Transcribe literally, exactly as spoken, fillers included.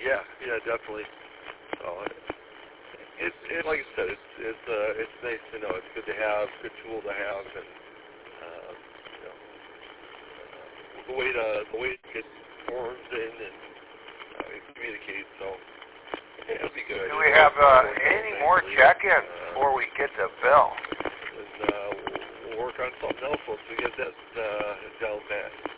Yeah, yeah, definitely. So it's it, like I said, it's it's uh, it's nice to know. It's good to have, good tool to have, and uh, you know, uh, the way to the way to get forms in and uh, communicate. So yeah, it'll be good. Do we have uh, any more check-ins uh, before we get to Bill? And uh, we'll, we'll work on something else once we get that uh, down pat.